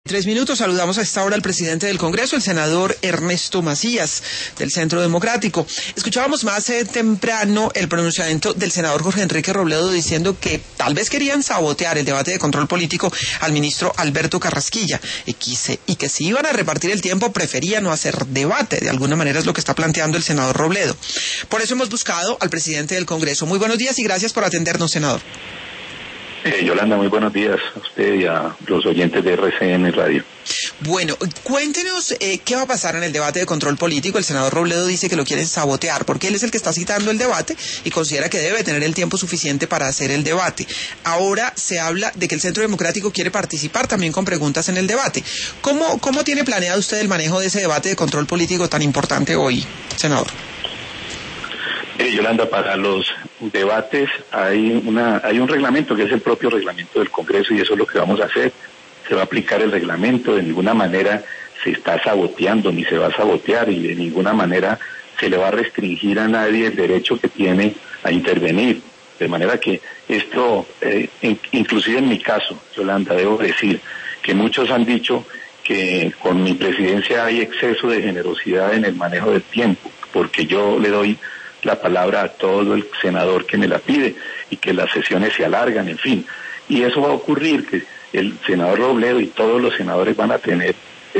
3 minutos, saludamos a esta hora al presidente del Congreso, el senador Ernesto Macías, del Centro Democrático. Escuchábamos más temprano el pronunciamiento del senador Jorge Enrique Robledo diciendo que tal vez querían sabotear el debate de control político al ministro Alberto Carrasquilla y que si iban a repartir el tiempo prefería no hacer debate. De alguna manera es lo que está planteando el senador Robledo. Por eso hemos buscado al presidente del Congreso. Muy buenos días y gracias por atendernos, senador. Yolanda, muy buenos días a usted y a los oyentes de RCN Radio. Bueno, cuéntenos qué va a pasar en el debate de control político. El senador Robledo dice que lo quieren sabotear porque él es el que está citando el debate y considera que debe tener el tiempo suficiente para hacer el debate. Ahora se habla de que el Centro Democrático quiere participar también con preguntas en el debate. ¿Cómo tiene planeado usted el manejo de ese debate de control político tan importante hoy, senador? Yolanda, para los debates hay un reglamento que es el propio reglamento del Congreso y eso es lo que vamos a hacer. Se va a aplicar el reglamento, de ninguna manera se está saboteando ni se va a sabotear y de ninguna manera se le va a restringir a nadie el derecho que tiene a intervenir. De manera que esto, inclusive en mi caso, Yolanda, debo decir que muchos han dicho que con mi presidencia hay exceso de generosidad en el manejo del tiempo, porque yo le doy la palabra a todo el senador que me la pide y que las sesiones se alargan, en fin. Y eso va a ocurrir, que el senador Robledo y todos los senadores van a tener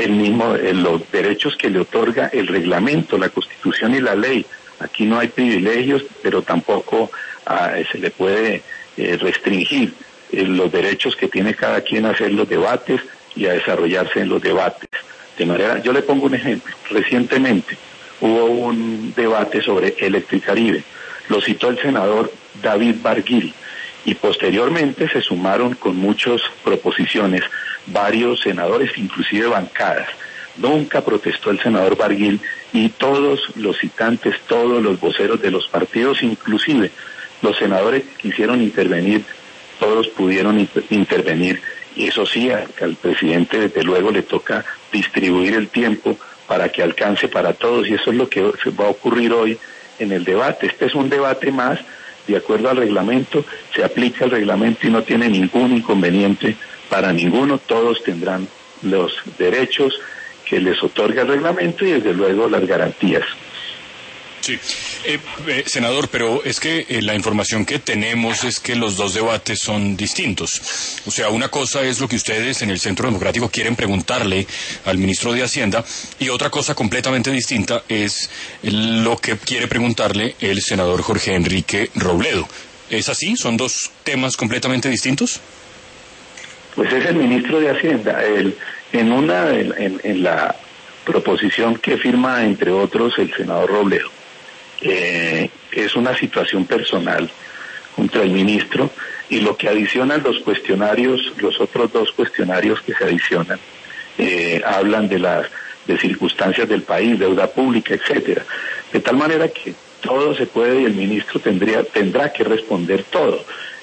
los derechos que le otorga el reglamento, la Constitución y la ley. Aquí no hay privilegios, pero tampoco se le puede restringir los derechos que tiene cada quien a hacer los debates y a desarrollarse en los debates. De manera, yo le pongo un ejemplo. Recientemente hubo un debate sobre Electricaribe. Lo citó el senador David Barguil y posteriormente se sumaron con muchas proposiciones varios senadores, inclusive bancadas. Nunca protestó el senador Barguil y todos los citantes, todos los voceros de los partidos, inclusive los senadores que quisieron intervenir, todos pudieron intervenir. Y eso sí, al presidente desde luego le toca distribuir el tiempo para que alcance para todos, y eso es lo que va a ocurrir hoy en el debate. Este es un debate más, de acuerdo al reglamento, se aplica el reglamento y no tiene ningún inconveniente para ninguno, todos tendrán los derechos que les otorga el reglamento y desde luego las garantías. Sí, senador, pero es que la información que tenemos es que los dos debates son distintos. O sea, una cosa es lo que ustedes en el Centro Democrático quieren preguntarle al ministro de Hacienda y otra cosa completamente distinta es lo que quiere preguntarle el senador Jorge Enrique Robledo. ¿Es así? ¿Son dos temas completamente distintos? Pues es el ministro de Hacienda. En la proposición que firma, entre otros, el senador Robledo, es una situación personal contra el ministro y lo que adicionan los cuestionarios, los otros dos cuestionarios que se adicionan, hablan de circunstancias del país, deuda pública, etcétera, de tal manera que todo se puede y el ministro tendrá que responder todo.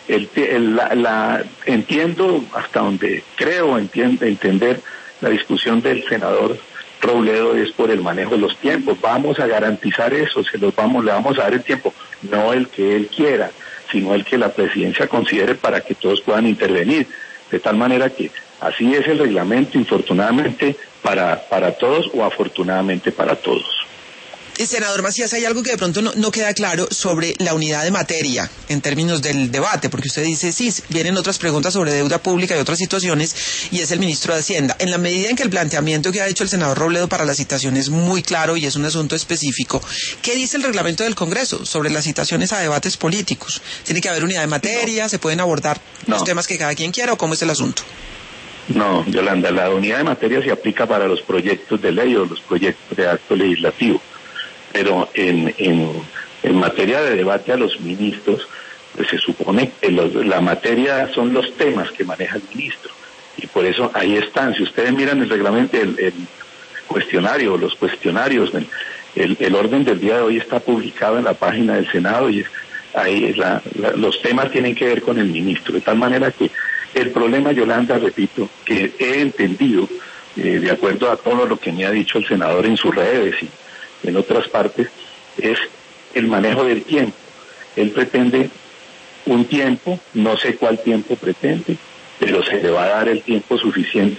Entiendo hasta donde creo entender la discusión del senador Robledo es por el manejo de los tiempos. Vamos a garantizar eso, le vamos a dar el tiempo, no el que él quiera, sino el que la presidencia considere para que todos puedan intervenir. De tal manera que así es el reglamento, infortunadamente para todos o afortunadamente para todos. Senador Macías, hay algo que de pronto no queda claro sobre la unidad de materia en términos del debate, porque usted dice, sí, vienen otras preguntas sobre deuda pública y otras situaciones, y es el ministro de Hacienda. En la medida en que el planteamiento que ha hecho el senador Robledo para la citación es muy claro y es un asunto específico, ¿qué dice el reglamento del Congreso sobre las citaciones a debates políticos? ¿Tiene que haber unidad de materia? ¿Se pueden abordar los temas que cada quien quiera o cómo es el asunto? No, Yolanda, la unidad de materia se aplica para los proyectos de ley o los proyectos de acto legislativo. Pero en materia de debate a los ministros, pues se supone que la materia son los temas que maneja el ministro. Y por eso ahí están. Si ustedes miran el reglamento, el cuestionario, los cuestionarios, el orden del día de hoy está publicado en la página del Senado y ahí los temas tienen que ver con el ministro. De tal manera que el problema, Yolanda, repito, que he entendido, de acuerdo a todo lo que me ha dicho el senador en sus redes y en otras partes, es el manejo del tiempo. Él pretende un tiempo, no sé cuál tiempo pretende, pero se le va a dar el tiempo suficiente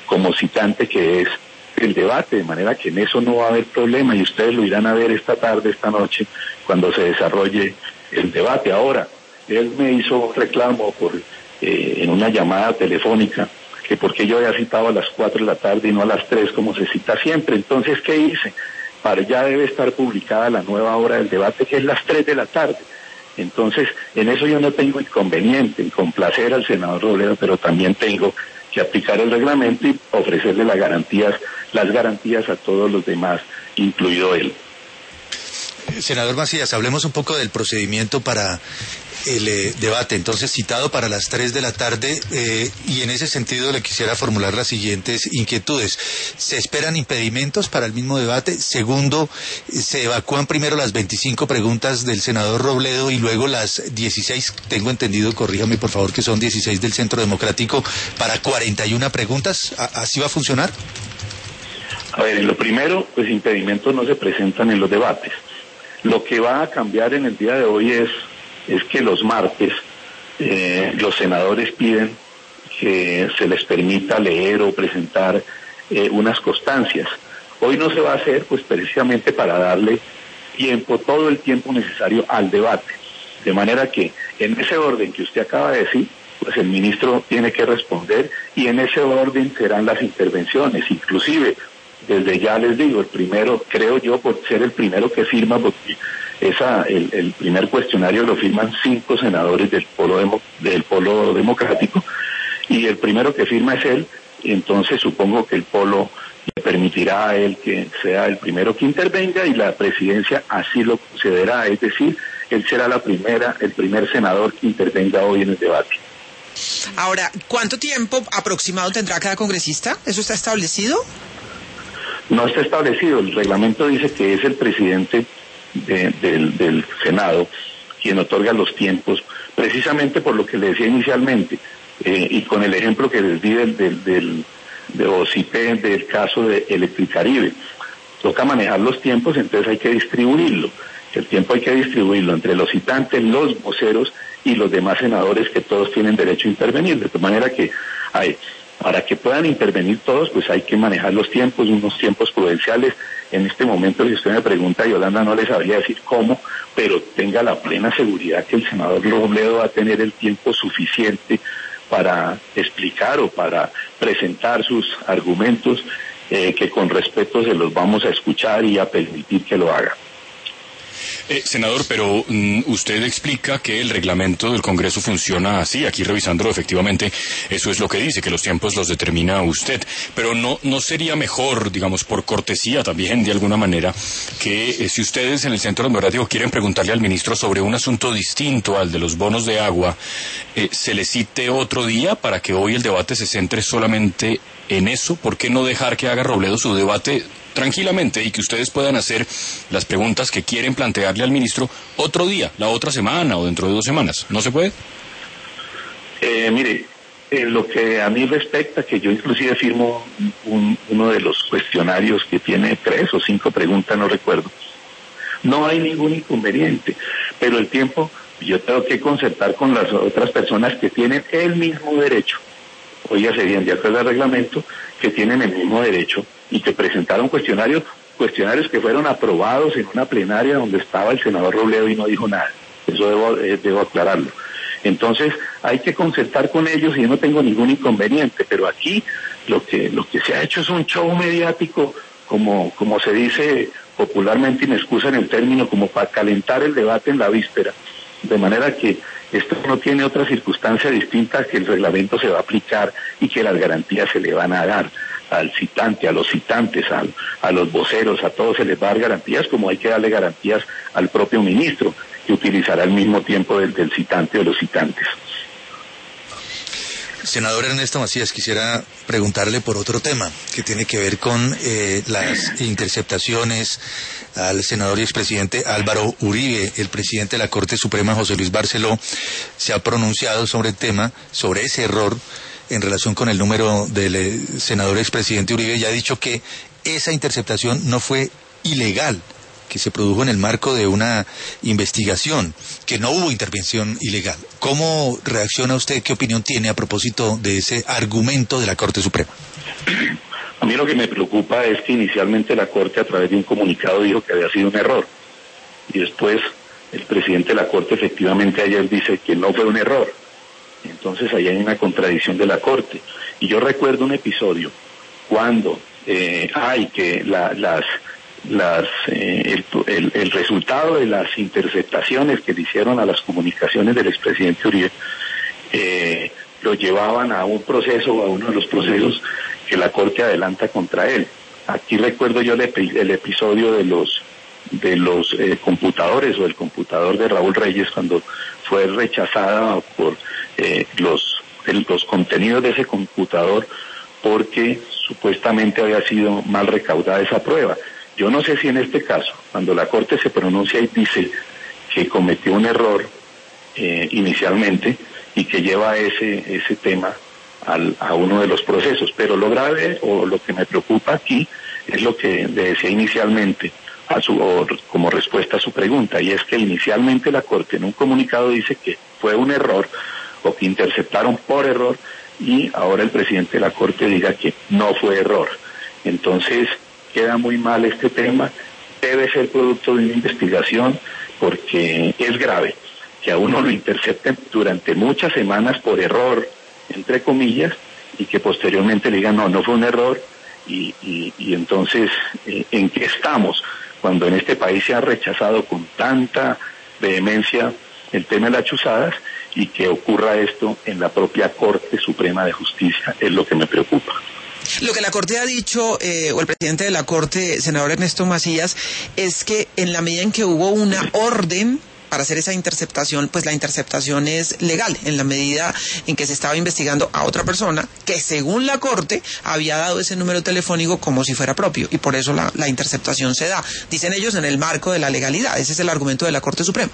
como citante, que es el debate, de manera que en eso no va a haber problema y ustedes lo irán a ver esta tarde, esta noche, cuando se desarrolle el debate. Ahora, él me hizo un reclamo en una llamada telefónica, que porque yo había citado a las 4 de la tarde y no a las 3 como se cita siempre. Entonces, ¿qué hice? Ya debe estar publicada la nueva hora del debate, que es las 3 de la tarde. Entonces, en eso yo no tengo inconveniente en complacer al senador Robledo, pero también tengo que aplicar el reglamento y ofrecerle las garantías a todos los demás, incluido él. Senador Macías, hablemos un poco del procedimiento para el debate, entonces citado para las 3 de la tarde, y en ese sentido le quisiera formular las siguientes inquietudes. ¿Se esperan impedimentos para el mismo debate? Segundo, ¿se evacúan primero las 25 preguntas del senador Robledo y luego las 16, tengo entendido, corríjame por favor, que son 16 del Centro Democrático, para 41 preguntas? ¿Así va a funcionar? A ver, lo primero, pues impedimentos no se presentan en los debates. Lo que va a cambiar en el día de hoy es que los martes los senadores piden que se les permita leer o presentar unas constancias. Hoy no se va a hacer, pues precisamente para darle tiempo, todo el tiempo necesario al debate. De manera que en ese orden que usted acaba de decir, pues el ministro tiene que responder y en ese orden serán las intervenciones. Inclusive, desde ya les digo, el primero, creo yo, por ser el primero que firma, porque el primer cuestionario lo firman 5 senadores del polo democrático, y el primero que firma es él, entonces supongo que el polo le permitirá a él que sea el primero que intervenga y la presidencia así lo concederá, es decir, él será el primer senador que intervenga hoy en el debate. Ahora, ¿cuánto tiempo aproximado tendrá cada congresista? ¿Eso está establecido? No está establecido, el reglamento dice que es el presidente del Senado quien otorga los tiempos, precisamente por lo que le decía inicialmente, y con el ejemplo que les di del caso de Electricaribe. Toca manejar los tiempos, entonces hay que distribuirlo. El tiempo hay que distribuirlo entre los citantes, los voceros y los demás senadores, que todos tienen derecho a intervenir, de manera que para que puedan intervenir todos, pues hay que manejar los tiempos, unos tiempos prudenciales. En este momento, si usted me pregunta, Yolanda, no le sabría decir cómo, pero tenga la plena seguridad que el senador Robledo va a tener el tiempo suficiente para explicar o para presentar sus argumentos, que con respeto se los vamos a escuchar y a permitir que lo haga. Senador, pero usted explica que el reglamento del Congreso funciona así. Aquí revisándolo, efectivamente, eso es lo que dice, que los tiempos los determina usted. Pero no sería mejor, digamos, por cortesía también, de alguna manera, que si ustedes en el Centro Democrático quieren preguntarle al ministro sobre un asunto distinto al de los bonos de agua, se le cite otro día para que hoy el debate se centre solamente en eso? ¿Por qué no dejar que haga Robledo su debate tranquilamente y que ustedes puedan hacer las preguntas que quieren plantearle al ministro otro día, la otra semana o dentro de 2 semanas? ¿No se puede? Mire, en lo que a mí respecta, que yo inclusive firmo uno de los cuestionarios que tiene 3 o 5 preguntas, no recuerdo, no hay ningún inconveniente, pero el tiempo yo tengo que concertar con las otras personas que tienen el mismo derecho, oígase bien, de acuerdo al reglamento, que tienen el mismo derecho y que presentaron cuestionarios que fueron aprobados en una plenaria donde estaba el senador Robledo y no dijo nada. Eso debo aclararlo. Entonces hay que concertar con ellos y yo no tengo ningún inconveniente, pero aquí lo que se ha hecho es un show mediático, como se dice popularmente, y me excusan el término, como para calentar el debate en la víspera, de manera que esto no tiene otra circunstancia distinta, que el reglamento se va a aplicar y que las garantías se le van a dar al citante, a los citantes, a los voceros, a todos se les va a dar garantías, como hay que darle garantías al propio ministro, que utilizará el mismo tiempo del citante o los citantes. Senador Ernesto Macías, quisiera preguntarle por otro tema que tiene que ver con las interceptaciones al senador y expresidente Álvaro Uribe. El presidente de la Corte Suprema, José Luis Barceló, se ha pronunciado sobre el tema, sobre ese error en relación con el número del senador expresidente Uribe, y ha dicho que esa interceptación no fue ilegal, que se produjo en el marco de una investigación, que no hubo intervención ilegal. ¿Cómo reacciona usted? ¿Qué opinión tiene a propósito de ese argumento de la Corte Suprema? A mí lo que me preocupa es que inicialmente la Corte, a través de un comunicado, dijo que había sido un error, y después el presidente de la Corte efectivamente ayer dice que no fue un error. Entonces ahí hay una contradicción de la Corte. Y yo recuerdo un episodio cuando el resultado de las interceptaciones que le hicieron a las comunicaciones del expresidente Uribe lo llevaban a un proceso, a uno de los procesos que la Corte adelanta contra él. Aquí recuerdo yo el episodio de los computadores, o el computador de Raúl Reyes, cuando fue rechazada por los contenidos de ese computador porque supuestamente había sido mal recaudada esa prueba. Yo no sé si en este caso, cuando la Corte se pronuncia y dice que cometió un error inicialmente y que lleva ese tema a uno de los procesos, pero lo grave o lo que me preocupa aquí es lo que le decía inicialmente como respuesta a su pregunta, y es que inicialmente la Corte en un comunicado dice que fue un error o que interceptaron por error, y ahora el presidente de la Corte diga que no fue error. Entonces queda muy mal este tema, debe ser producto de una investigación, porque es grave que a uno lo intercepten durante muchas semanas por error, entre comillas, y que posteriormente le digan no fue un error, y entonces ¿en qué estamos? Cuando en este país se ha rechazado con tanta vehemencia el tema de las chuzadas, y que ocurra esto en la propia Corte Suprema de Justicia es lo que me preocupa. Lo que la Corte ha dicho, o el presidente de la Corte, senador Ernesto Macías, es que en la medida en que hubo una orden para hacer esa interceptación, pues la interceptación es legal, en la medida en que se estaba investigando a otra persona que según la Corte había dado ese número telefónico como si fuera propio, y por eso la interceptación se da, dicen ellos, en el marco de la legalidad. Ese es el argumento de la Corte Suprema.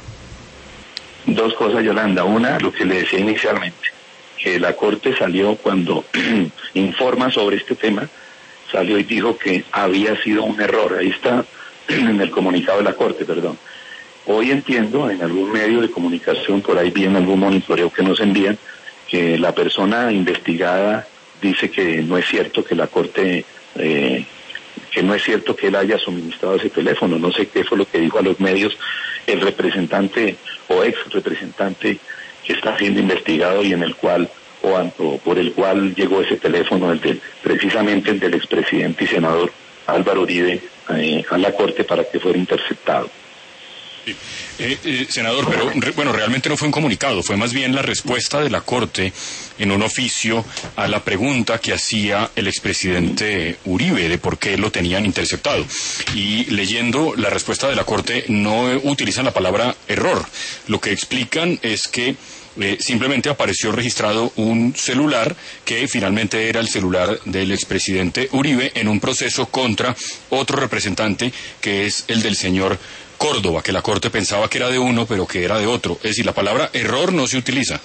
Dos cosas, Yolanda. Una, lo que le decía inicialmente, que la Corte salió cuando informa sobre este tema, salió y dijo que había sido un error. Ahí está en el comunicado de la Corte, perdón. Hoy entiendo, en algún medio de comunicación, por ahí vi en algún monitoreo que nos envían, que la persona investigada dice que no es cierto que la Corte, que no es cierto que él haya suministrado ese teléfono. No sé qué fue lo que dijo a los medios el representante o ex representante que está siendo investigado, y en el cual o por el cual llegó ese teléfono, precisamente el del expresidente y senador Álvaro Uribe, a la Corte para que fuera interceptado. Senador, pero bueno, realmente no fue un comunicado, fue más bien la respuesta de la Corte en un oficio a la pregunta que hacía el expresidente Uribe de por qué lo tenían interceptado. Y leyendo la respuesta de la Corte no utilizan la palabra error. Lo que explican es que simplemente apareció registrado un celular que finalmente era el celular del expresidente Uribe en un proceso contra otro representante que es el del señor Córdoba, que la Corte pensaba que era de uno, pero que era de otro. Es decir, la palabra error no se utiliza.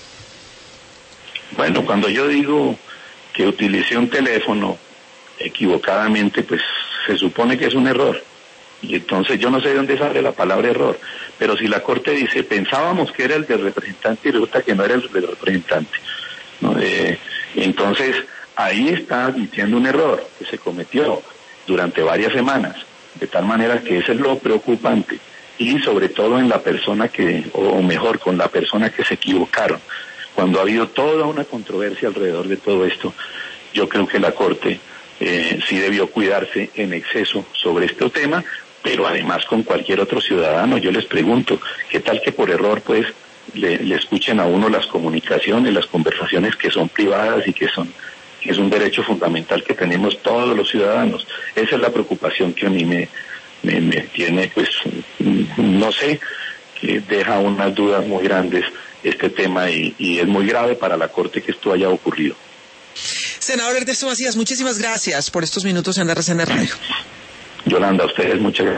Bueno, cuando yo digo que utilicé un teléfono equivocadamente, pues se supone que es un error. Y entonces yo no sé de dónde sale la palabra error. Pero si la Corte dice, pensábamos que era el del representante y resulta que no era el del representante, ¿no? Entonces ahí está admitiendo un error que se cometió durante varias semanas. De tal manera que eso es lo preocupante, y sobre todo en la persona o mejor, con la persona que se equivocaron. Cuando ha habido toda una controversia alrededor de todo esto, yo creo que la Corte sí debió cuidarse en exceso sobre este tema, pero además con cualquier otro ciudadano. Yo les pregunto, ¿qué tal que por error pues le escuchen a uno las comunicaciones, las conversaciones que son privadas y que es un derecho fundamental que tenemos todos los ciudadanos? Esa es la preocupación que a mí me tiene, pues, no sé, que deja unas dudas muy grandes este tema, y es muy grave para la Corte que esto haya ocurrido. Senador Ernesto Macías, muchísimas gracias por estos minutos en RCN Radio. Yolanda, a ustedes muchas gracias.